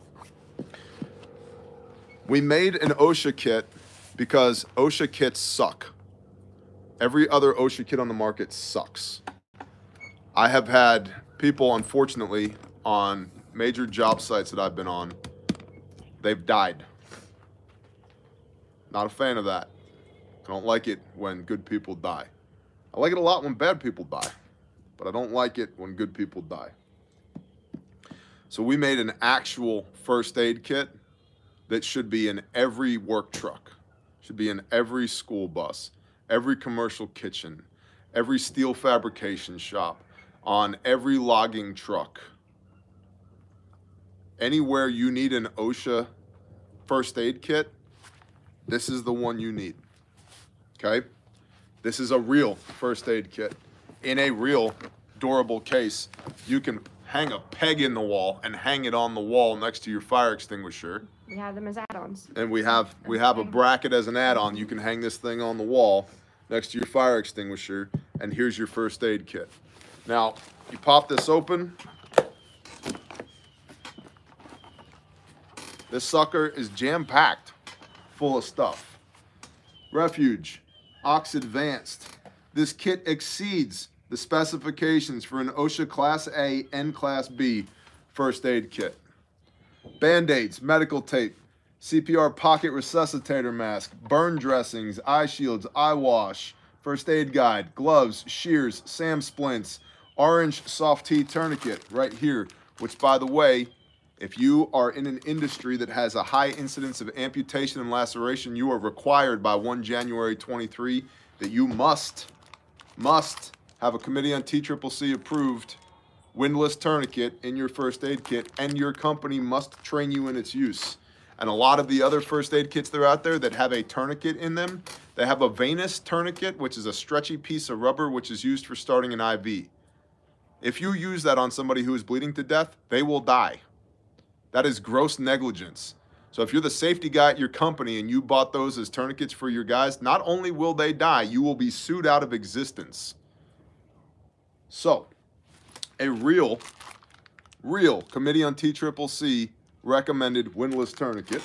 We made an OSHA kit because OSHA kits suck. Every other OSHA kit on the market sucks. I have had people, unfortunately, on major job sites that I've been on, they've died. Not a fan of that. I don't like it when good people die. I like it a lot when bad people die, but I don't like it when good people die. So we made an actual first aid kit that should be in every work truck, should be in every school bus, every commercial kitchen, every steel fabrication shop, on every logging truck. Anywhere you need an OSHA first aid kit, this is the one you need, okay? This is a real first aid kit in a real durable case. You can hang a peg in the wall and hang it on the wall next to your fire extinguisher. We have them as add-ons. And we have we have a bracket as an add-on. You can hang this thing on the wall next to your fire extinguisher, and here's your first aid kit. Now, you pop this open. This sucker is jam-packed full of stuff. Refuge, Ox Advanced. This kit exceeds the specifications for an OSHA Class A and Class B first aid kit. Band-Aids, medical tape, C P R pocket resuscitator mask, burn dressings, eye shields, eye wash, first aid guide, gloves, shears, SAM splints, orange soft T tourniquet right here, which, by the way, if you are in an industry that has a high incidence of amputation and laceration, you are required by first January twenty-three that you must, must have a Committee on T C C C approved windlass tourniquet in your first aid kit, and your company must train you in its use. And a lot of the other first aid kits that are out there that have a tourniquet in them, they have a venous tourniquet, which is a stretchy piece of rubber which is used for starting an I V. If you use that on somebody who is bleeding to death, they will die. That is gross negligence. So if you're the safety guy at your company and you bought those as tourniquets for your guys, not only will they die, you will be sued out of existence. So, a real, real Committee on T C C C recommended windlass tourniquet.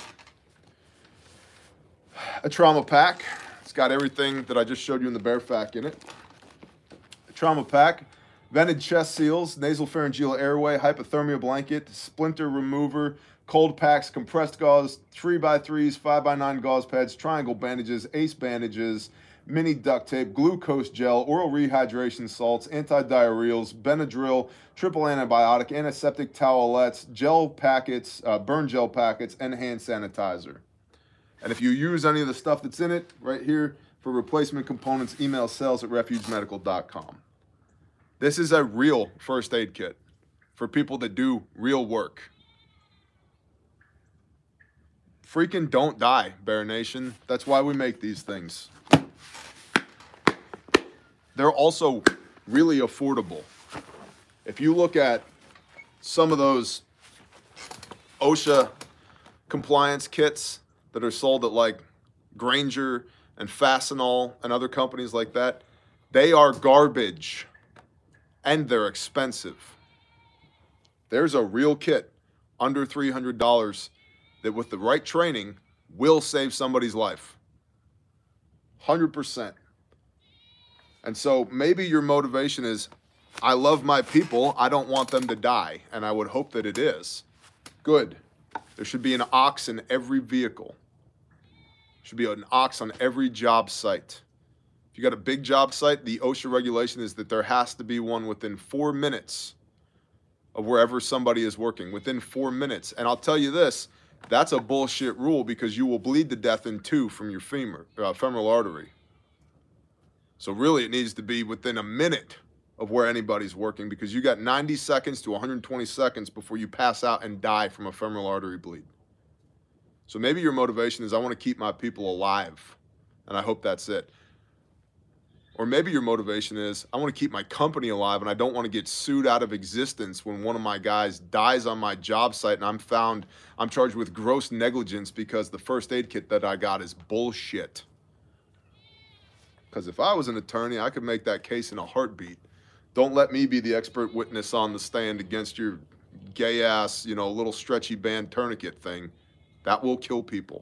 A trauma pack. It's got everything that I just showed you in the bare fac in it. A trauma pack. Vented chest seals, nasopharyngeal airway, hypothermia blanket, splinter remover, cold packs, compressed gauze, three by threes, five by nine gauze pads, triangle bandages, ace bandages, mini duct tape, glucose gel, oral rehydration salts, antidiarrheals, Benadryl, triple antibiotic, antiseptic towelettes, gel packets, uh, burn gel packets, and hand sanitizer. And if you use any of the stuff that's in it, right here, for replacement components, email sales at refuge medical dot com. This is a real first aid kit for people that do real work. Freaking don't die, Bear Nation. That's why we make these things. They're also really affordable. If you look at some of those OSHA compliance kits that are sold at like Grainger and Fastenal and other companies like that, they are garbage. And they're expensive. There's a real kit under three hundred dollars that with the right training will save somebody's life. one hundred percent. And so maybe your motivation is, I love my people, I don't want them to die, and I would hope that it is. Good. There should be an ox in every vehicle. There should be an ox on every job site. If you got a big job site, the OSHA regulation is that there has to be one within four minutes of wherever somebody is working, within four minutes. And I'll tell you this, that's a bullshit rule because you will bleed to death in two from your femur, uh, femoral artery. So really it needs to be within a minute of where anybody's working because you got ninety seconds to one hundred twenty seconds before you pass out and die from a femoral artery bleed. So maybe your motivation is I want to keep my people alive, and I hope that's it. Or maybe your motivation is, I want to keep my company alive and I don't want to get sued out of existence when one of my guys dies on my job site and I'm found, I'm charged with gross negligence because the first aid kit that I got is bullshit. Because if I was an attorney, I could make that case in a heartbeat. Don't let me be the expert witness on the stand against your gay ass, you know, little stretchy band tourniquet thing. That will kill people.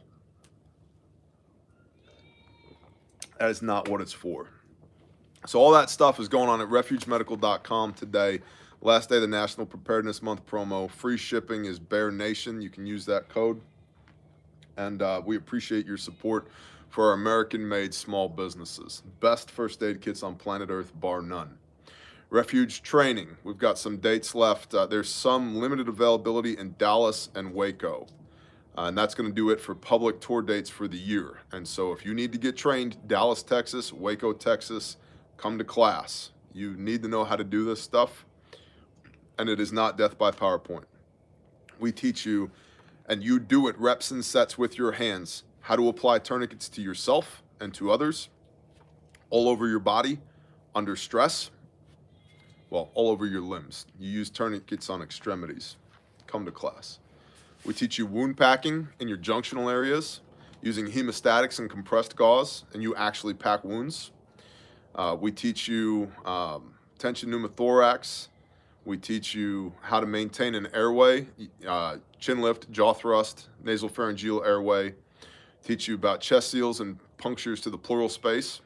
That is not what it's for. So all that stuff is going on at refuge medical dot com today. Last day of the National Preparedness Month promo. Free shipping is Bear Nation. You can use that code. And uh, we appreciate your support for our American-made small businesses. Best first aid kits on planet Earth, bar none. Refuge training. We've got some dates left. Uh, there's some limited availability in Dallas and Waco. Uh, and that's going to do it for public tour dates for the year. And so if you need to get trained, Dallas, Texas, Waco, Texas, come to class. You need to know how to do this stuff, and it is not death by PowerPoint. We teach you, and you do it reps and sets with your hands, how to apply tourniquets to yourself and to others, all over your body, under stress, well, all over your limbs. You use tourniquets on extremities. Come to class. We teach you wound packing in your junctional areas, using hemostatics and compressed gauze, and you actually pack wounds. Uh, we teach you um, tension pneumothorax. We teach you how to maintain an airway, uh, chin lift, jaw thrust, nasal pharyngeal airway. Teach you about chest seals and punctures to the pleural space.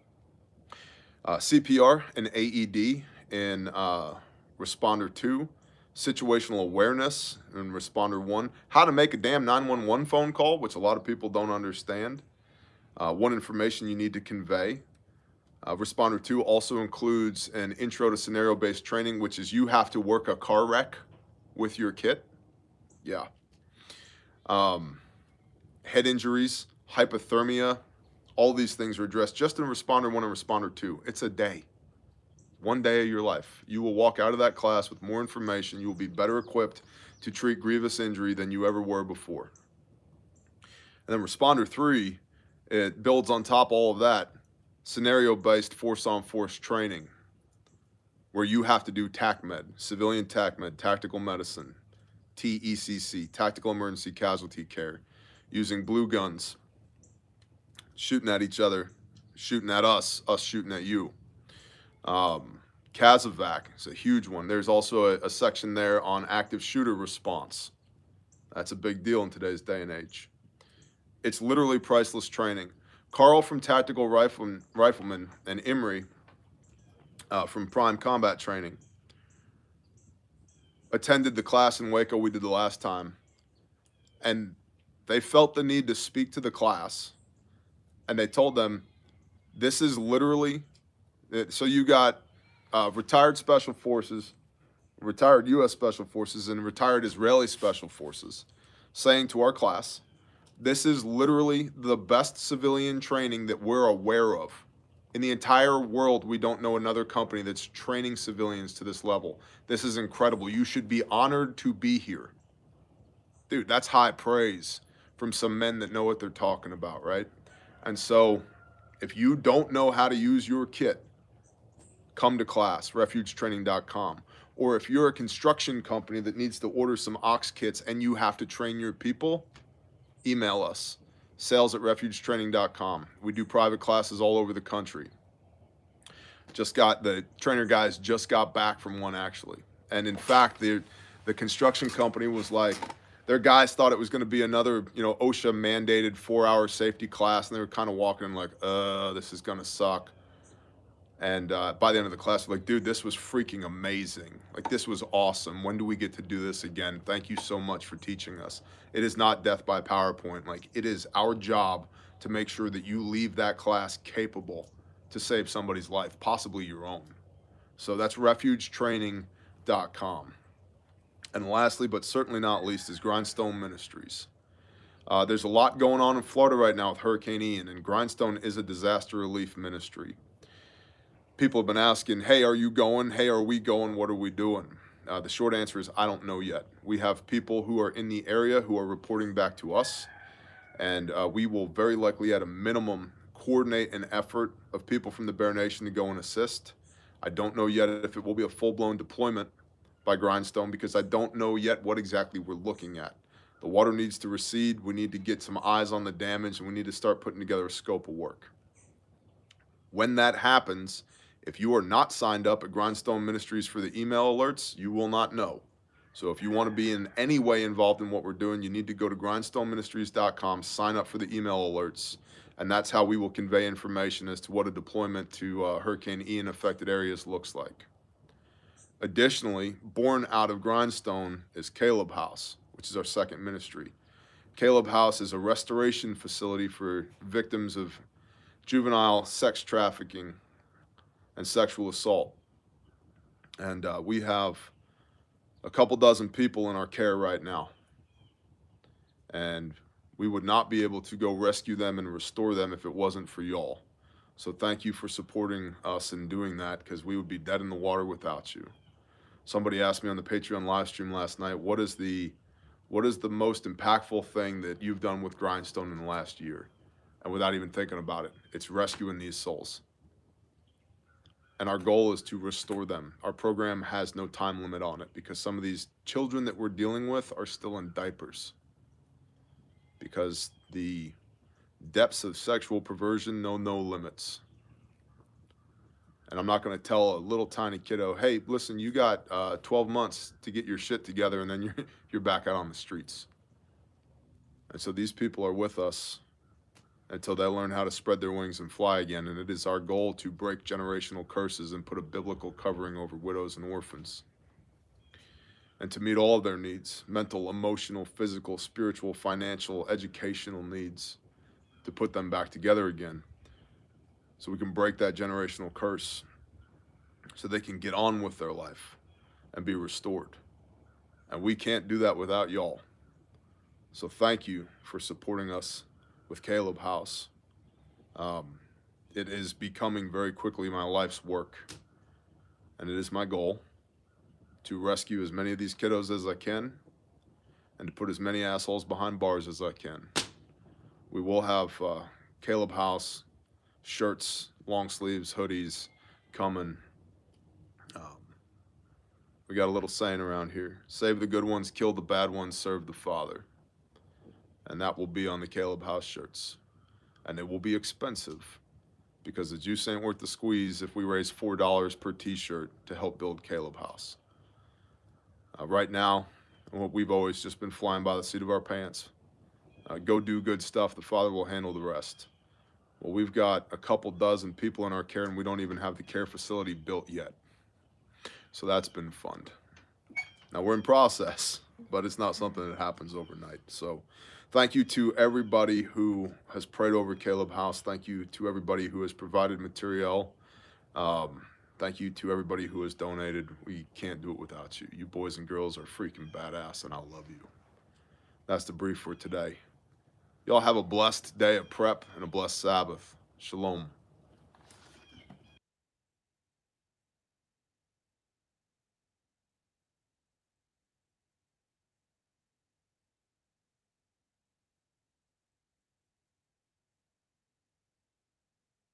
Uh, C P R and A E D in uh, Responder two. Situational awareness in Responder one. How to make a damn nine one one phone call, which a lot of people don't understand. Uh, what information you need to convey. Uh, Responder two also includes an intro to scenario-based training, which is you have to work a car wreck with your kit. Yeah. Um, head injuries, hypothermia, all these things are addressed just in Responder one and Responder two. It's a day. One day of your life. You will walk out of that class with more information. You will be better equipped to treat grievous injury than you ever were before. And then Responder three, it builds on top of all of that. Scenario-based force-on-force training, where you have to do TACMED, civilian TACMED, tactical medicine, T E C C, tactical emergency casualty care, using blue guns, shooting at each other, shooting at us, us shooting at you. Um, CASEVAC is a huge one. There's also a, a section there on active shooter response. That's a big deal in today's day and age. It's literally priceless training. Carl from Tactical Rifleman, Rifleman and Emery uh, from Prime Combat Training attended the class in Waco we did the last time, and they felt the need to speak to the class, and they told them, this is literally, so you got uh, retired Special Forces, retired U S Special Forces, and retired Israeli Special Forces saying to our class, this is literally the best civilian training that we're aware of. In the entire world, we don't know another company that's training civilians to this level. This is incredible. You should be honored to be here. Dude, that's high praise from some men that know what they're talking about, right? And so if you don't know how to use your kit, come to class, refuge training dot com. Or if you're a construction company that needs to order some ox kits and you have to train your people, email us, sales at refuge training dot com. We do private classes all over the country. Just got, the trainer guys just got back from one actually. And in fact, the, the construction company was like, their guys thought it was going to be another, you know, OSHA mandated four hour safety class. And they were kind of walking in like, uh, this is going to suck. And uh, by the end of the class, we're like, dude, this was freaking amazing. Like, this was awesome. When do we get to do this again? Thank you so much for teaching us. It is not death by PowerPoint. Like, it is our job to make sure that you leave that class capable to save somebody's life, possibly your own. So that's refuge training dot com. And lastly, but certainly not least, is Grindstone Ministries. Uh, there's a lot going on in Florida right now with Hurricane Ian, and Grindstone is a disaster relief ministry. People have been asking, hey, are you going? Hey, are we going? What are we doing? Uh, the short answer is I don't know yet. We have people who are in the area who are reporting back to us, and uh, we will very likely at a minimum coordinate an effort of people from the Bear Nation to go and assist. I don't know yet if it will be a full-blown deployment by Grindstone because I don't know yet what exactly we're looking at. The water needs to recede. We need to get some eyes on the damage, and we need to start putting together a scope of work. When that happens, if you are not signed up at Grindstone Ministries for the email alerts, you will not know. So if you want to be in any way involved in what we're doing, you need to go to grindstone ministries dot com, sign up for the email alerts, and that's how we will convey information as to what a deployment to uh, Hurricane Ian affected areas looks like. Additionally, born out of Grindstone is Caleb House, which is our second ministry. Caleb House is a restoration facility for victims of juvenile sex trafficking and sexual assault. And uh, we have a couple dozen people in our care right now. And we would not be able to go rescue them and restore them if it wasn't for y'all. So thank you for supporting us in doing that, because we would be dead in the water without you. Somebody asked me on the Patreon live stream last night, what is the what is the most impactful thing that you've done with Grindstone in the last year? And without even thinking about it, it's rescuing these souls. And our goal is to restore them. Our program has no time limit on it because some of these children that we're dealing with are still in diapers. Because the depths of sexual perversion know no limits. And I'm not going to tell a little tiny kiddo, hey, listen, you got uh, twelve months to get your shit together and then you're, you're back out on the streets. And so these people are with us until they learn how to spread their wings and fly again. And it is our goal to break generational curses and put a biblical covering over widows and orphans. And to meet all of their needs, mental, emotional, physical, spiritual, financial, educational needs, to put them back together again. So we can break that generational curse so they can get on with their life and be restored. And we can't do that without y'all. So thank you for supporting us with Caleb House. Um, it is becoming very quickly my life's work. And it is my goal to rescue as many of these kiddos as I can and to put as many assholes behind bars as I can. We will have uh, Caleb House shirts, long sleeves, hoodies coming. Um, we got a little saying around here: save the good ones, kill the bad ones, serve the Father. And that will be on the Caleb House shirts. And it will be expensive because the juice ain't worth the squeeze if we raise four dollars per t-shirt to help build Caleb House. Uh, right now, we've always just been flying by the seat of our pants. Uh, go do good stuff, the Father will handle the rest. Well, we've got a couple dozen people in our care and we don't even have the care facility built yet. So that's been fun. Now we're in process, but it's not something that happens overnight. So thank you to everybody who has prayed over Caleb House. Thank you to everybody who has provided material. Um, thank you to everybody who has donated. We can't do it without you. You boys and girls are freaking badass and I love you. That's the brief for today. Y'all have a blessed day of prep and a blessed Sabbath. Shalom.